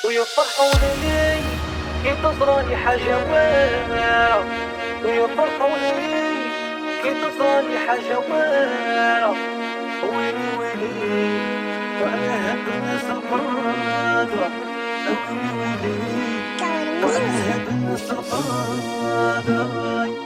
ويفرحوا لي كي تصرالي حاجة واعرة، ويفرحوا لي كي تصرالي حاجة واعرة. ويلي ويلي وعلى هاد الناس الفاضرة، ويلي ويلي وعلى هاد الناس الفاضرة.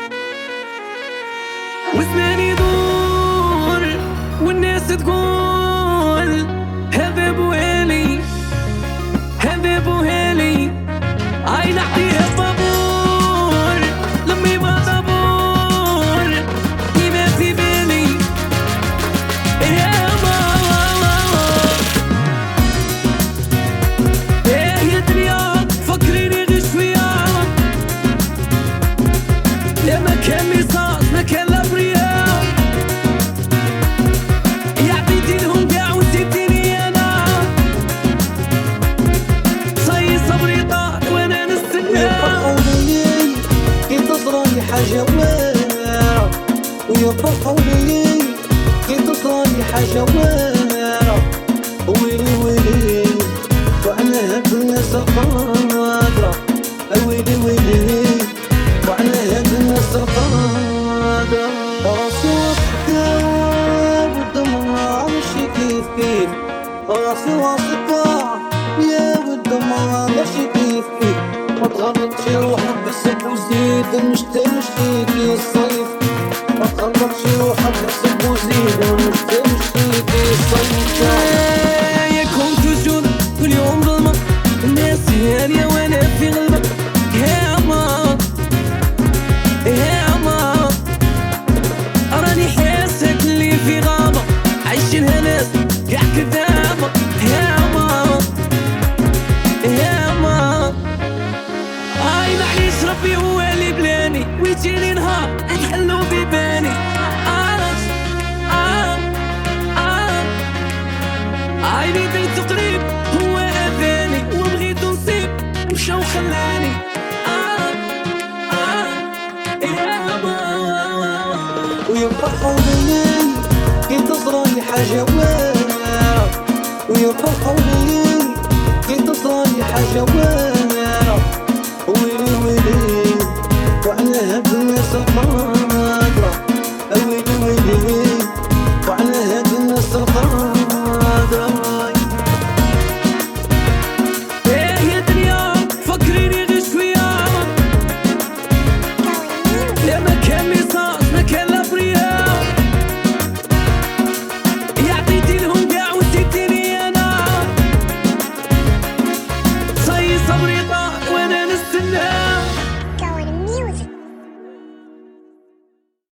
وزماني يدور والناس تقول هذا بوالي هذا بوهالي، عين عليها الطابور لما يبغى طابور ديما في بالي يا ماما. يا دنيا فكريني غير شوية، لا ما كان ميصاص ما كان لابرياء، يا عطيتي لهم كاع وسبتيني انا صاي صبري طار وانا نستنى. ويفرحوا لي كي تصرالي حاجة واعرة، ويفرحوا لي كي تصرالي حاجة واعرة. ويلي ويلي وعلى هاد الناس الفاضرة، ويلي ويلي وعلى هاد الناس الفاضرة. راسي وسط والدموع ماشي كيف كيف، راسي وسط يا والدموع ماشي كيف كيف. ما تغلطش روحك بحسب وزيد مش فيكي الصيف، ما تغلطش روحك بحسب وزيد مش فيكي الصيف. يا كنت توجور كل يوم ظلمة، الناس هانية وانا في غلبة. يا ما يا ما راني حاسك اللي في غابة، عايشينها ناس كاع كذابة. يا ما يا ما هاي معليش ربي هو اللي بلاني، ويجيني نهار نحلو بيباني. عيني درت قريب هو اذاني، وبغيت نصيب مشى وخلاني. يا ما ويفرحوا لي كي تصرالي حاجة واعرة، ويفرحوا لي كي تصرالي حاجة واعرة. ويلي ويلي وعلى هاد الناس الفاضرة، ويلي ويلي وعلى هاد الناس الفاضرة. يا دنيا فكريني غير شوية، لا ما كان ميصاص ما كان لابرياء، يا عطيتي لهم كاع وسبتيني انا صاي صبري طار